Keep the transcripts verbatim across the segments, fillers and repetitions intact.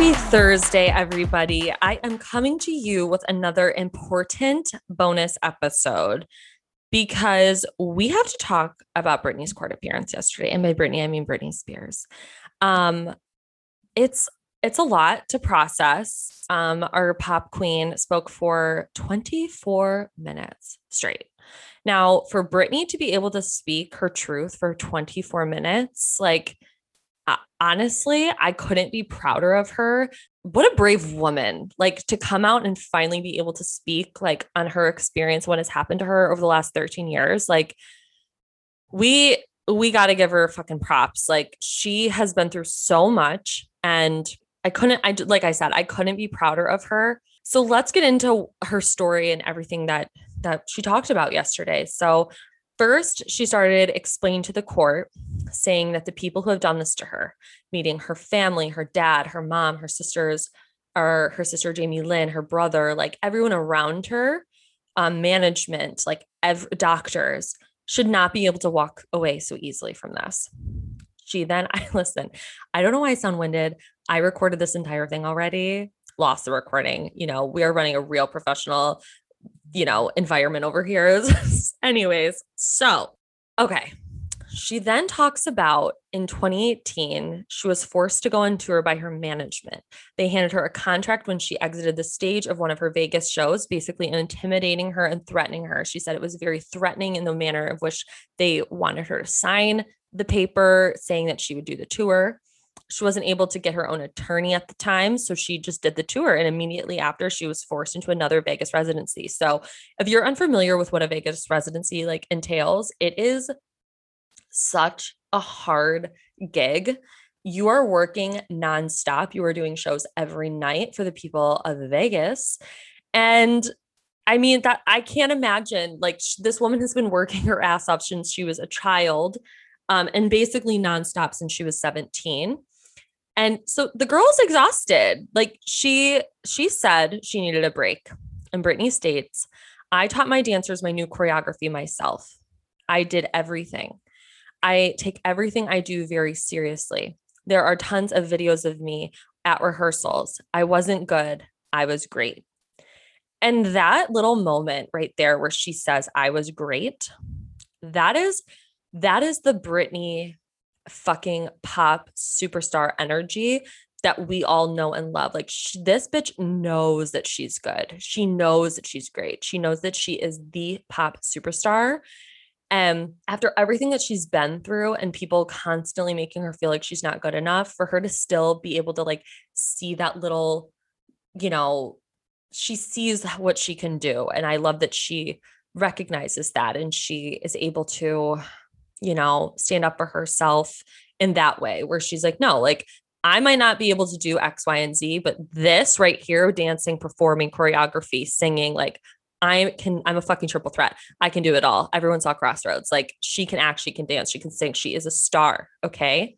Happy Thursday, everybody. I am coming to you with another important bonus episode because we have to talk about Britney's court appearance yesterday. And by Britney, I mean Britney Spears. Um, it's it's a lot to process. Um, our pop queen spoke for twenty-four minutes straight. Now, for Britney to be able to speak her truth for twenty-four minutes, like, uh, honestly, I couldn't be prouder of her. What a brave woman, like to come out and finally be able to speak like on her experience, what has happened to her over the last thirteen years. Like we, we got to give her fucking props. Like she has been through so much and I couldn't, I like I said, I couldn't be prouder of her. So let's get into her story and everything that, that she talked about yesterday. So first, she started explaining to the court, saying that the people who have done this to her, meaning her family, her dad, her mom, her sisters, or her sister Jamie Lynn, her brother, like everyone around her, um, management, like ev- doctors, should not be able to walk away so easily from this. She then, I listen, I don't know why I sound winded. I recorded this entire thing already, lost the recording. You know, we are running a real professional, you know, environment over here. Anyways, so, okay. She then talks about in twenty eighteen, she was forced to go on tour by her management. They handed her a contract when she exited the stage of one of her Vegas shows, basically intimidating her and threatening her. She said it was very threatening in the manner of which they wanted her to sign the paper saying that she would do the tour. She wasn't able to get her own attorney at the time, so she just did the tour. And immediately after, she was forced into another Vegas residency. So if you're unfamiliar with what a Vegas residency like entails, it is such a hard gig. You are working nonstop. You are doing shows every night for the people of Vegas. And I mean, that I can't imagine, like, sh- this woman has been working her ass off since she was a child, um, and basically nonstop since she was seventeen. And so the girl's exhausted. Like she she said she needed a break. And Britney states, I taught my dancers my new choreography myself. I did everything. I take everything I do very seriously. There are tons of videos of me at rehearsals. I wasn't good. I was great. And that little moment right there where she says, I was great, that is, that is the Britney fucking pop superstar energy that we all know and love. Like sh- this bitch knows that she's good. She knows that she's great. She knows that she is the pop superstar. And after everything that she's been through and people constantly making her feel like she's not good enough, for her to still be able to like see that little, you know, she sees what she can do. And I love that she recognizes that and she is able to, you know, stand up for herself in that way where she's like, no, like I might not be able to do X, Y, and Z, but this right here, dancing, performing, choreography, singing, like I can, I'm a fucking triple threat. I can do it all. Everyone saw Crossroads. Like she can actually can dance. She can sing. She is a star. Okay.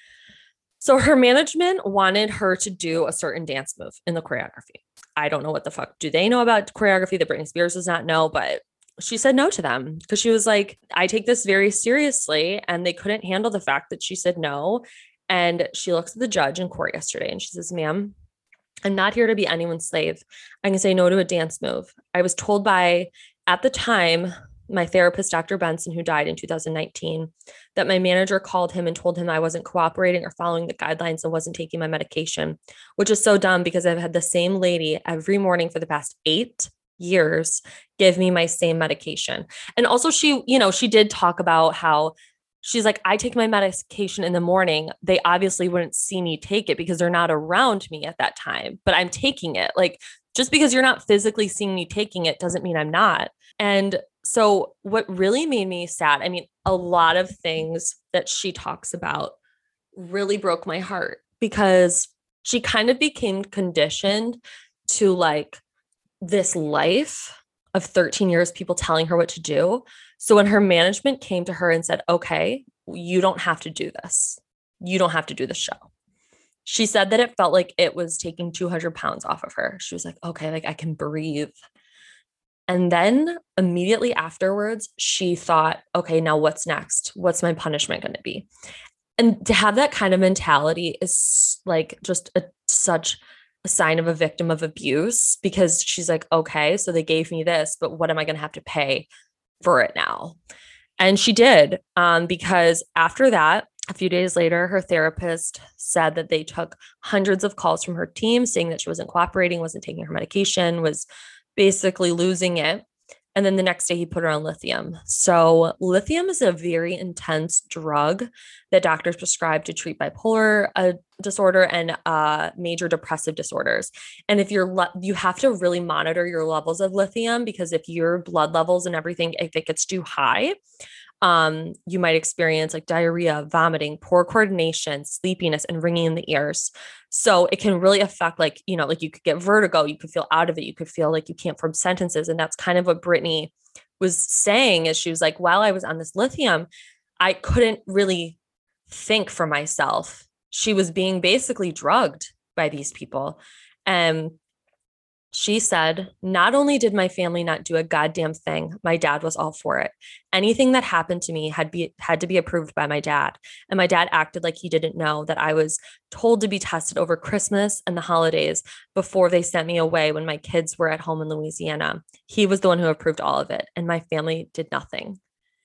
So her management wanted her to do a certain dance move in the choreography. I don't know what the fuck do they know about choreography that Britney Spears does not know, but she said no to them because she was like, I take this very seriously. And they couldn't handle the fact that she said no. And she looks at the judge in court yesterday and she says, ma'am, I'm not here to be anyone's slave. I can say no to a dance move. I was told by, at the time, my therapist, Doctor Benson, who died in two thousand nineteen, that my manager called him and told him I wasn't cooperating or following the guidelines and wasn't taking my medication, which is so dumb because I've had the same lady every morning for the past eight years give me my same medication. And also she, you know, she did talk about how she's like, I take my medication in the morning. They obviously wouldn't see me take it because they're not around me at that time, but I'm taking it. Like, just because you're not physically seeing me taking it doesn't mean I'm not. And so what really made me sad, I mean, a lot of things that she talks about really broke my heart because she kind of became conditioned to like this life of thirteen years, people telling her what to do. So when her management came to her and said, okay, you don't have to do this. You don't have to do the show. She said that it felt like it was taking two hundred pounds off of her. She was like, okay, like I can breathe. And then immediately afterwards, she thought, okay, now what's next? What's my punishment going to be? And to have that kind of mentality is like just a such a sign of a victim of abuse because she's like, okay, so they gave me this, but what am I going to have to pay for it now? And she did, um, because after that, a few days later, her therapist said that they took hundreds of calls from her team saying that she wasn't cooperating, wasn't taking her medication, was basically losing it. And then the next day he put her on lithium. So lithium is a very intense drug that doctors prescribe to treat bipolar uh, disorder and uh, major depressive disorders. And if you're, le- you have to really monitor your levels of lithium because if your blood levels and everything, if it gets too high, um, you might experience like diarrhea, vomiting, poor coordination, sleepiness, and ringing in the ears. So it can really affect, like, you know, like you could get vertigo, you could feel out of it, you could feel like you can't form sentences. And that's kind of what Brittany was saying is she was like, while I was on this lithium, I couldn't really think for myself. She was being basically drugged by these people. And she said, not only did my family not do a goddamn thing, my dad was all for it. Anything that happened to me had be had to be approved by my dad. And my dad acted like he didn't know that I was told to be tested over Christmas and the holidays before they sent me away when my kids were at home in Louisiana. He was the one who approved all of it, and my family did nothing.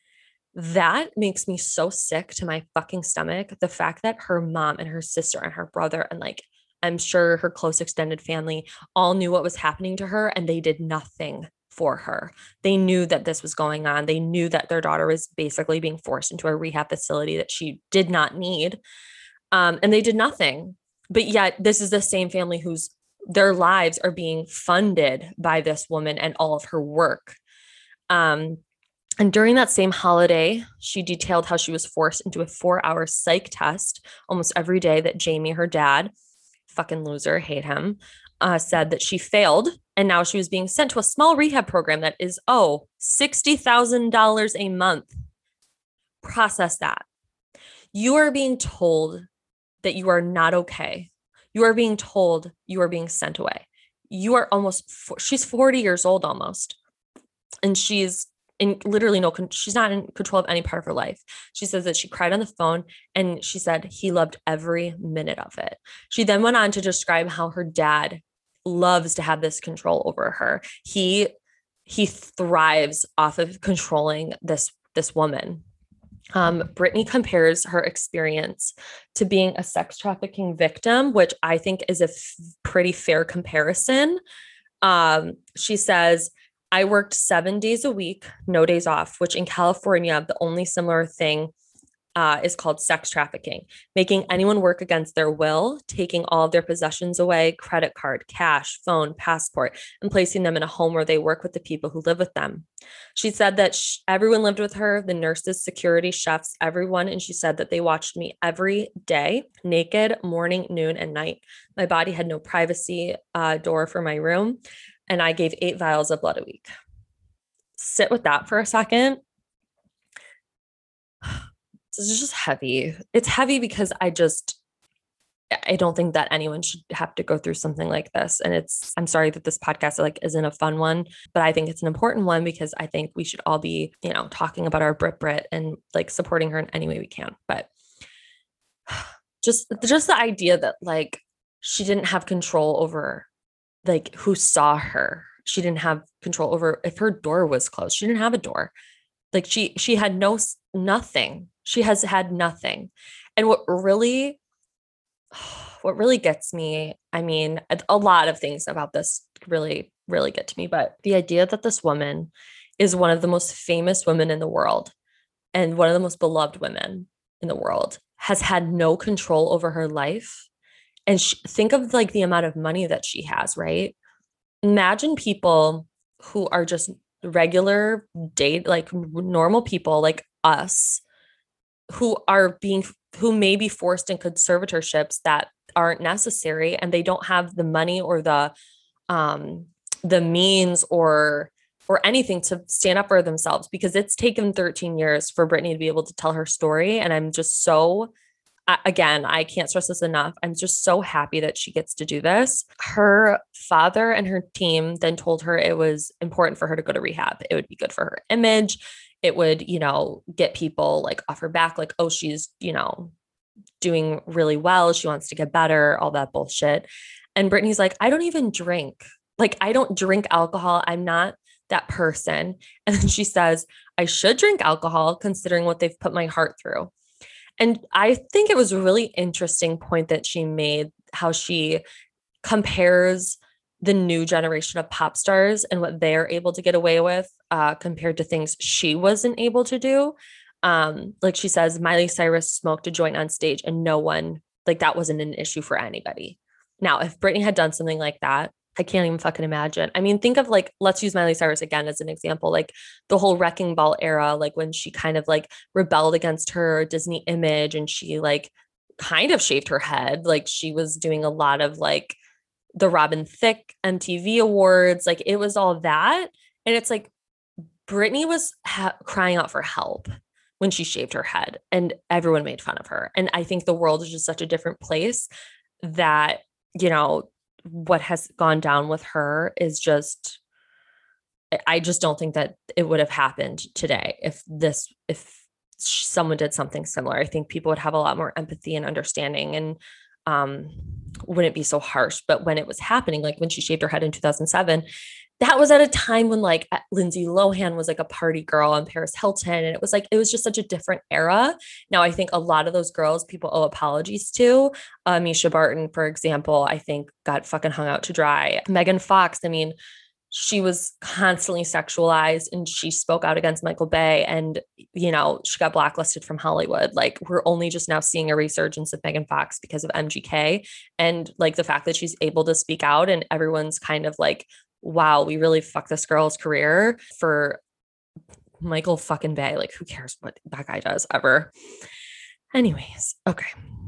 That makes me so sick to my fucking stomach. The fact that her mom and her sister and her brother and like I'm sure her close extended family all knew what was happening to her and they did nothing for her. They knew that this was going on. They knew that their daughter was basically being forced into a rehab facility that she did not need. Um, and they did nothing. But yet this is the same family whose their lives are being funded by this woman and all of her work. Um, and during that same holiday, she detailed how she was forced into a four hour psych test almost every day that Jamie, her dad, fucking loser, hate him, uh, said that she failed. And now she was being sent to a small rehab program that is, oh, sixty thousand dollars a month. Process that. You are being told that you are not okay. You are being told you are being sent away. You are almost, she's forty years old almost. And she's in literally no, she's not in control of any part of her life. She says that she cried on the phone and she said he loved every minute of it. She then went on to describe how her dad loves to have this control over her. He, he thrives off of controlling this, this woman. Um, Brittany compares her experience to being a sex trafficking victim, which I think is a f- pretty fair comparison. Um, she says, I worked seven days a week, no days off, which in California, the only similar thing uh, is called sex trafficking, making anyone work against their will, taking all of their possessions away, credit card, cash, phone, passport, and placing them in a home where they work with the people who live with them. She said that sh- everyone lived with her, the nurses, security, chefs, everyone. And she said that they watched me every day, naked, morning, noon, and night. My body had no privacy uh, door for my room. And I gave eight vials of blood a week. Sit with that for a second. It's just heavy. It's heavy because I just, I don't think that anyone should have to go through something like this. And it's, I'm sorry that this podcast like isn't a fun one, but I think it's an important one because I think we should all be, you know, talking about our Brit Brit and like supporting her in any way we can. But just, just the idea that like she didn't have control over like who saw her. She didn't have control over if her door was closed. She didn't have a door. Like she, she had no, nothing. She has had nothing. And what really, what really gets me, I mean, a lot of things about this really, really get to me, but the idea that this woman is one of the most famous women in the world and one of the most beloved women in the world has had no control over her life. And she, think of like the amount of money that she has, right? Imagine people who are just regular date, like normal people like us who are being, who may be forced in conservatorships that aren't necessary and they don't have the money or the, um, the means or, or anything to stand up for themselves because it's taken thirteen years for Brittany to be able to tell her story. And I'm just so again, I can't stress this enough. I'm just so happy that she gets to do this. Her father and her team then told her it was important for her to go to rehab. It would be good for her image. It would, you know, get people like off her back, like, oh, she's, you know, doing really well. She wants to get better, all that bullshit. And Brittany's like, I don't even drink. Like, I don't drink alcohol. I'm not that person. And then she says, I should drink alcohol considering what they've put my heart through. And I think it was a really interesting point that she made, how she compares the new generation of pop stars and what they're able to get away with uh, compared to things she wasn't able to do. Um, like she says, Miley Cyrus smoked a joint on stage and no one, like that wasn't an issue for anybody. Now, if Britney had done something like that, I can't even fucking imagine. I mean, think of like, let's use Miley Cyrus again as an example, like the whole Wrecking Ball era, like when she kind of like rebelled against her Disney image and she like kind of shaved her head. Like she was doing a lot of like the Robin Thicke M T V awards. Like it was all that. And it's like, Britney was ha- crying out for help when she shaved her head and everyone made fun of her. And I think the world is just such a different place that, you know, what has gone down with her is just, I just don't think that it would have happened today if this, if someone did something similar. I think people would have a lot more empathy and understanding and um, wouldn't be so harsh. But when it was happening, like when she shaved her head in two thousand seven, that was at a time when like Lindsay Lohan was like a party girl and Paris Hilton. And it was like, it was just such a different era. Now, I think a lot of those girls people owe apologies to. Uh, Misha Barton, for example, I think got fucking hung out to dry. Megan Fox, I mean, she was constantly sexualized and she spoke out against Michael Bay and, you know, she got blacklisted from Hollywood. Like we're only just now seeing a resurgence of Megan Fox because of M G K and like the fact that she's able to speak out and everyone's kind of like, wow, we really fucked this girl's career for Michael fucking Bay. Like who cares what that guy does ever. Anyways. Okay.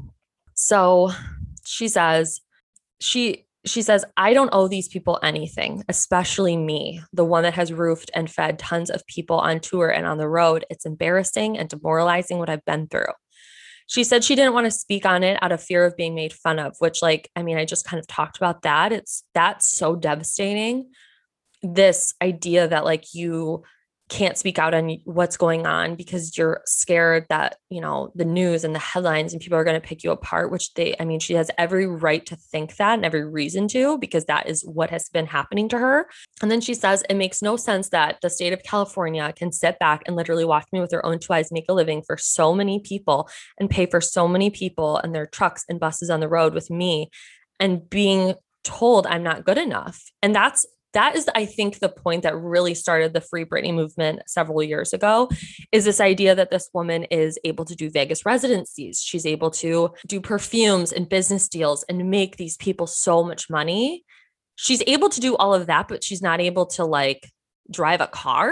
So she says, she, She says, I don't owe these people anything, especially me, the one that has roofed and fed tons of people on tour and on the road. It's embarrassing and demoralizing what I've been through. She said she didn't want to speak on it out of fear of being made fun of, which like, I mean, I just kind of talked about that. It's that's so devastating. This idea that like you can't speak out on what's going on because you're scared that, you know, the news and the headlines and people are going to pick you apart, which they, I mean, she has every right to think that and every reason to, because that is what has been happening to her. And then she says, it makes no sense that the state of California can sit back and literally watch me with their own two eyes make a living for so many people and pay for so many people and their trucks and buses on the road with me and being told I'm not good enough. And that's That is, I think, the point that really started the Free Britney movement several years ago, is this idea that this woman is able to do Vegas residencies. She's able to do perfumes and business deals and make these people so much money. She's able to do all of that, but she's not able to like drive a car.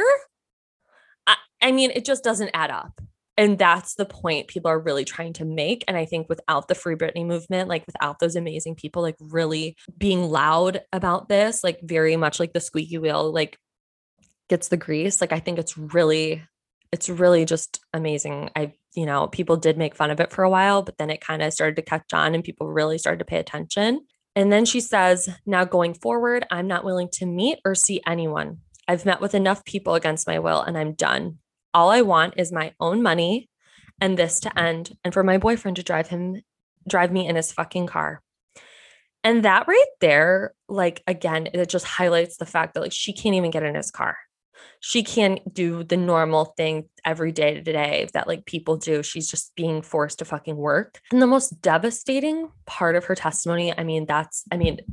I, I mean, it just doesn't add up. And that's the point people are really trying to make. And I think without the Free Britney movement, like without those amazing people, like really being loud about this, like very much like the squeaky wheel, like gets the grease. Like, I think it's really, it's really just amazing. I, you know, people did make fun of it for a while, but then it kind of started to catch on and people really started to pay attention. And then she says, now going forward, I'm not willing to meet or see anyone. I've met with enough people against my will and I'm done. All I want is my own money and this to end and for my boyfriend to drive him, drive me in his fucking car. And that right there, like, again, it just highlights the fact that like she can't even get in his car. She can't do the normal thing every day to day that like people do. She's just being forced to fucking work. And the most devastating part of her testimony, I mean, that's, I mean,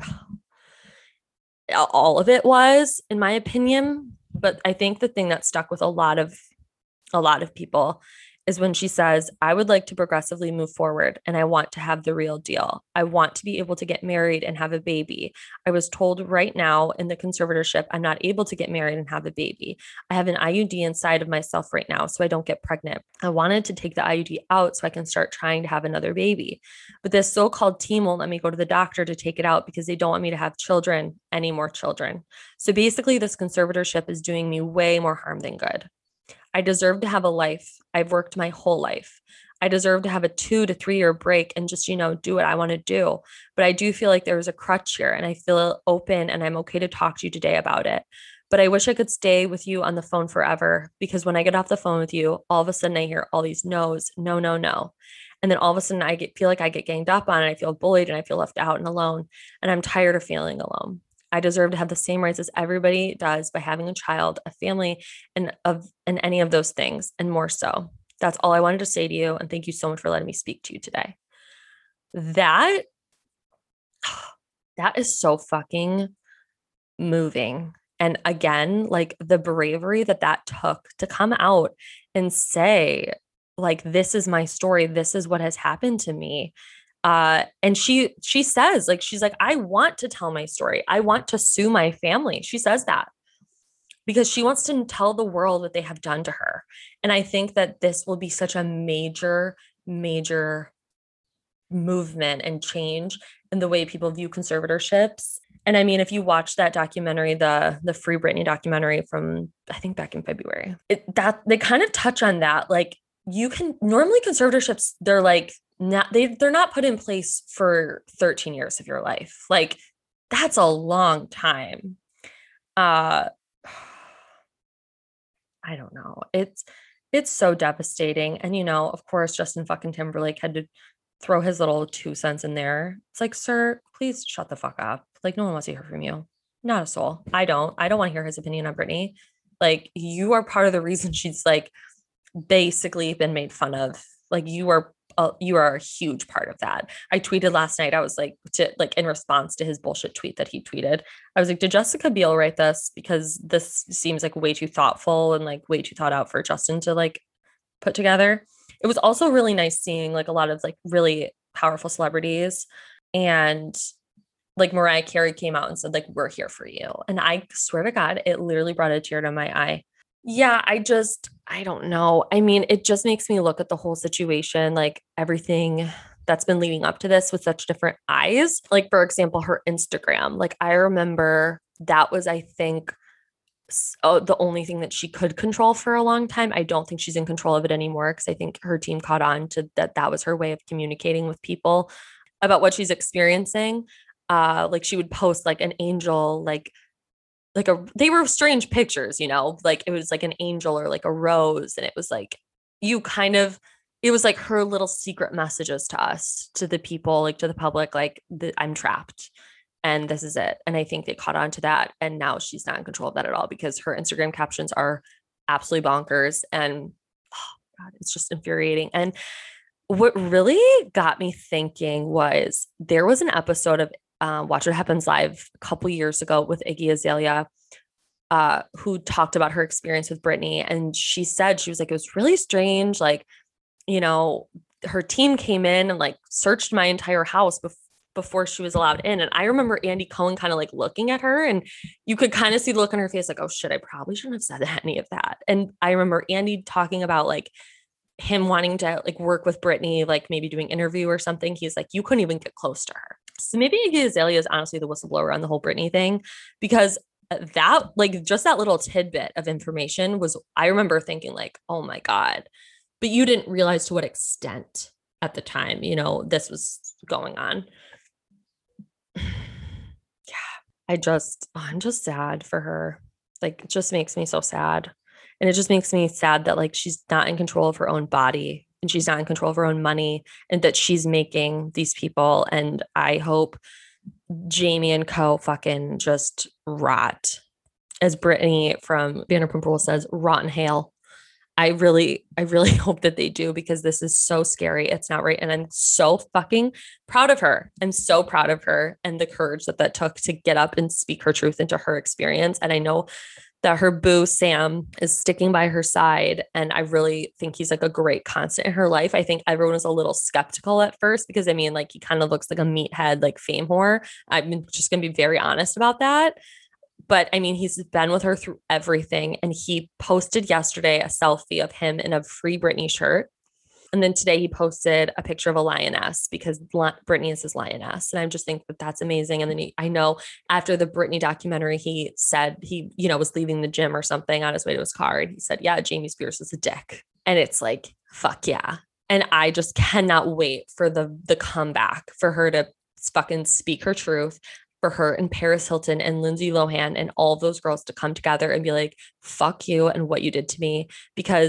all of it was, in my opinion, but I think the thing that stuck with a lot of a lot of people is when she says, I would like to progressively move forward and I want to have the real deal. I want to be able to get married and have a baby. I was told right now in the conservatorship, I'm not able to get married and have a baby. I have an I U D inside of myself right now, so I don't get pregnant. I wanted to take the I U D out so I can start trying to have another baby. But this so-called team won't let me go to the doctor to take it out because they don't want me to have children, any more children. So basically, this conservatorship is doing me way more harm than good. I deserve to have a life. I've worked my whole life. I deserve to have a two to three year break and just, you know, do what I want to do. But I do feel like there's a crutch here and I feel open and I'm okay to talk to you today about it. But I wish I could stay with you on the phone forever because when I get off the phone with you, all of a sudden I hear all these no's, no, no, no. And then all of a sudden I get feel like I get ganged up on and I feel bullied and I feel left out and alone. And I'm tired of feeling alone. I deserve to have the same rights as everybody does by having a child, a family, and of and any of those things, and more so. That's all I wanted to say to you. And thank you so much for letting me speak to you today. That that is so fucking moving. And again, like the bravery that that took to come out and say, like, this is my story. This is what has happened to me. Uh, and she, she says, like, she's like, I want to tell my story. I want to sue my family. She says that because she wants to tell the world what they have done to her. And I think that this will be such a major, major movement and change in the way people view conservatorships. And I mean, if you watch that documentary, the the Free Britney documentary from I think back in February, it, that they kind of touch on that. Like you can normally conservatorships, they're like not they they're not put in place for thirteen years of your life. Like that's a long time. Uh I don't know. It's it's so devastating. And you know, of course, Justin fucking Timberlake had to throw his little two cents in there. It's like, sir, please shut the fuck up. Like, no one wants to hear from you. Not a soul. I don't. I don't want to hear his opinion on Britney. Like, you are part of the reason she's like basically been made fun of. Like, you are uh, you are a huge part of that. I tweeted last night. I was like, to like in response to his bullshit tweet that he tweeted. I was like, did Jessica Biel write this? Because this seems like way too thoughtful and like way too thought out for Justin to like put together. It was also really nice seeing like a lot of like really powerful celebrities, and like Mariah Carey came out and said like, we're here for you. And I swear to God, it literally brought a tear to my eye. Yeah, I just, I don't know. I mean, it just makes me look at the whole situation, like everything that's been leading up to this with such different eyes. Like, for example, her Instagram. Like, I remember that was, I think, oh, the only thing that she could control for a long time. I don't think she's in control of it anymore because I think her team caught on to that. That was her way of communicating with people about what she's experiencing. Uh, like she would post like an angel, like, like a, they were strange pictures, you know, like it was like an angel or like a rose. And it was like, you kind of, it was like her little secret messages to us, to the people, like to the public, like the, I'm trapped. And this is it. And I think they caught on to that. And now she's not in control of that at all because her Instagram captions are absolutely bonkers. And oh God, it's just infuriating. And what really got me thinking was there was an episode of uh, Watch What Happens Live a couple years ago with Iggy Azalea, uh, who talked about her experience with Britney. And she said, she was like, it was really strange. Like, you know, her team came in and like searched my entire house before before she was allowed in. And I remember Andy Cohen kind of like looking at her and you could kind of see the look on her face, like, oh shit, I probably shouldn't have said any of that. And I remember Andy talking about like him wanting to like work with Britney, like maybe doing interview or something. He's like, you couldn't even get close to her. So maybe Iggy Azalea is honestly the whistleblower on the whole Britney thing, because that like just that little tidbit of information was, I remember thinking like, oh my God, but you didn't realize to what extent at the time, you know, this was going on. Yeah, I just, I'm just sad for her. Like, it just makes me so sad. And it just makes me sad that like she's not in control of her own body and she's not in control of her own money and that she's making these people. And I hope Jamie and co fucking just rot. As Brittany from Vanderpump Rules says, rot in hell. I really, I really hope that they do because this is so scary. It's not right. And I'm so fucking proud of her. I'm so proud of her and the courage that that took to get up and speak her truth into her experience. And I know that her boo, Sam, is sticking by her side. And I really think he's like a great constant in her life. I think everyone was a little skeptical at first because I mean, like he kind of looks like a meathead, like fame whore. I'm just going to be very honest about that. But I mean, he's been with her through everything. And he posted yesterday a selfie of him in a Free Britney shirt. And then today he posted a picture of a lioness because Britney is his lioness. And I just think that that's amazing. And then he, I know after the Britney documentary, he said he, you know, was leaving the gym or something on his way to his car. And he said, yeah, Jamie Spears is a dick. And it's like, fuck yeah. And I just cannot wait for the, the comeback for her to fucking speak her truth, for her and Paris Hilton and Lindsay Lohan and all those girls to come together and be like, fuck you and what you did to me. Because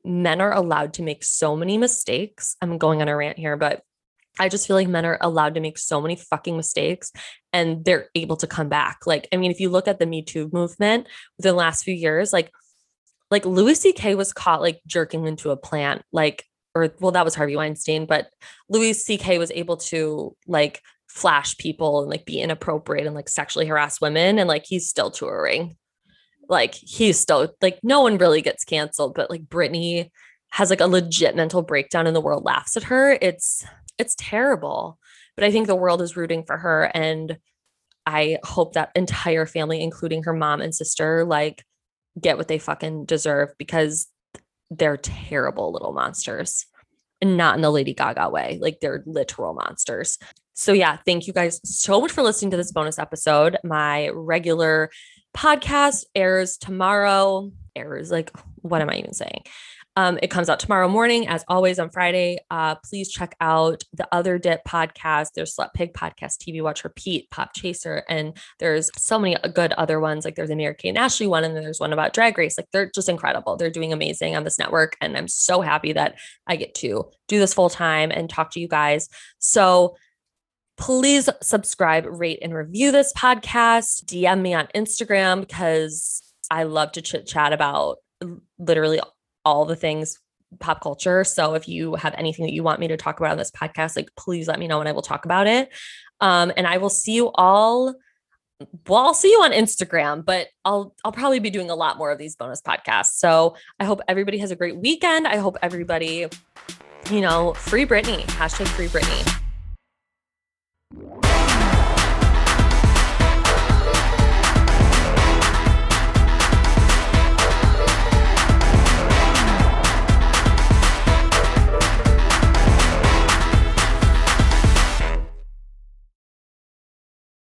men are allowed to make so many mistakes. I'm going on a rant here, but I just feel like men are allowed to make so many fucking mistakes and they're able to come back. Like, I mean, if you look at the Me Too movement within the last few years, like, like Louis C K was caught like jerking into a plant, like, or well, that was Harvey Weinstein, but Louis C K was able to like flash people and like be inappropriate and like sexually harass women. And like, he's still touring. Like he's still like, no one really gets canceled, but like Britney has like a legit mental breakdown and the world laughs at her. It's, it's terrible, but I think the world is rooting for her. And I hope that entire family, including her mom and sister, like get what they fucking deserve because they're terrible little monsters and not in the Lady Gaga way. Like they're literal monsters. So yeah, thank you guys so much for listening to this bonus episode. My regular podcast airs tomorrow. Airs like, what am I even saying? Um, it comes out tomorrow morning, as always on Friday. Uh, please check out the Other Dip podcast. There's Slut Pig Podcast, T V Watch Repeat, Pop Chaser, and there's so many good other ones. Like there's a Mary Kate and Ashley one, and then there's one about Drag Race. Like they're just incredible. They're doing amazing on this network, and I'm so happy that I get to do this full time and talk to you guys. So please subscribe, rate, and review this podcast. D M me on Instagram because I love to chit chat about literally all the things pop culture. So if you have anything that you want me to talk about on this podcast, like please let me know and I will talk about it. Um, and I will see you all. Well, I'll see you on Instagram, but I'll, I'll probably be doing a lot more of these bonus podcasts. So I hope everybody has a great weekend. I hope everybody, you know, free Britney, hashtag free Britney.